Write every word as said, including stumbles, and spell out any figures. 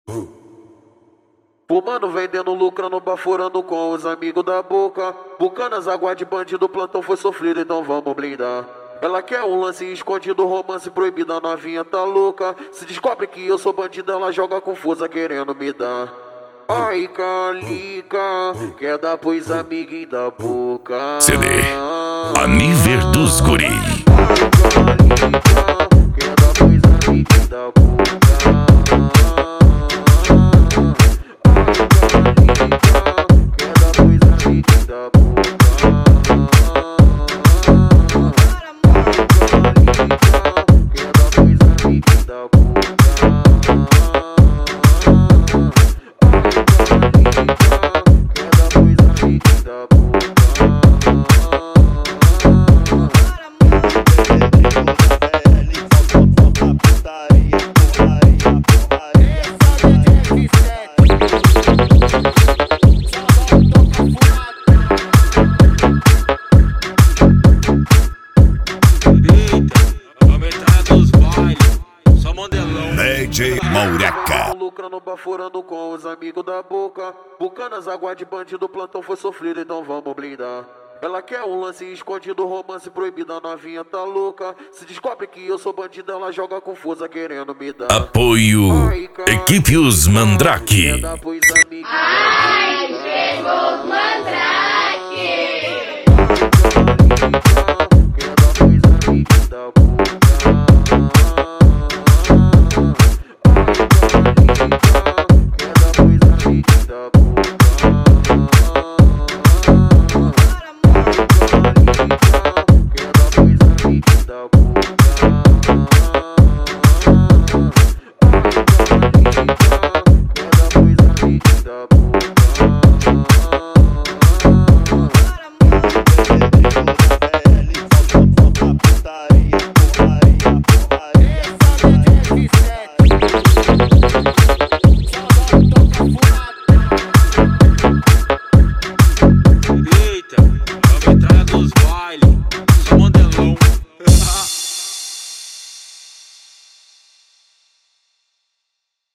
Fumando, vendendo, lucrando, baforando com os amigos da boca. Bucanas, água de bandido, plantão foi sofrido, então vamos blindar. Ela quer um lance escondido, romance proibido, a novinha tá louca. Se descobre que eu sou bandido, ela joga confusa querendo me dar. Ai, calica, quer dar pois amiguinho da boca. C D A Nível dos Guri. Quer dar pois amiguinho da boca. D J Maureca. Lucrando, baforando com os amigos da boca. Bucanas, água de bandido, plantão foi sofrido, então vamos blindar. Ela quer um lance escondido, romance proibido, a novinha tá louca. Se descobre que eu sou bandido, ela joga confusa querendo me dar. Apoio Ai, Equipe Os Mandrake. quer dar pois amiguinho da boca.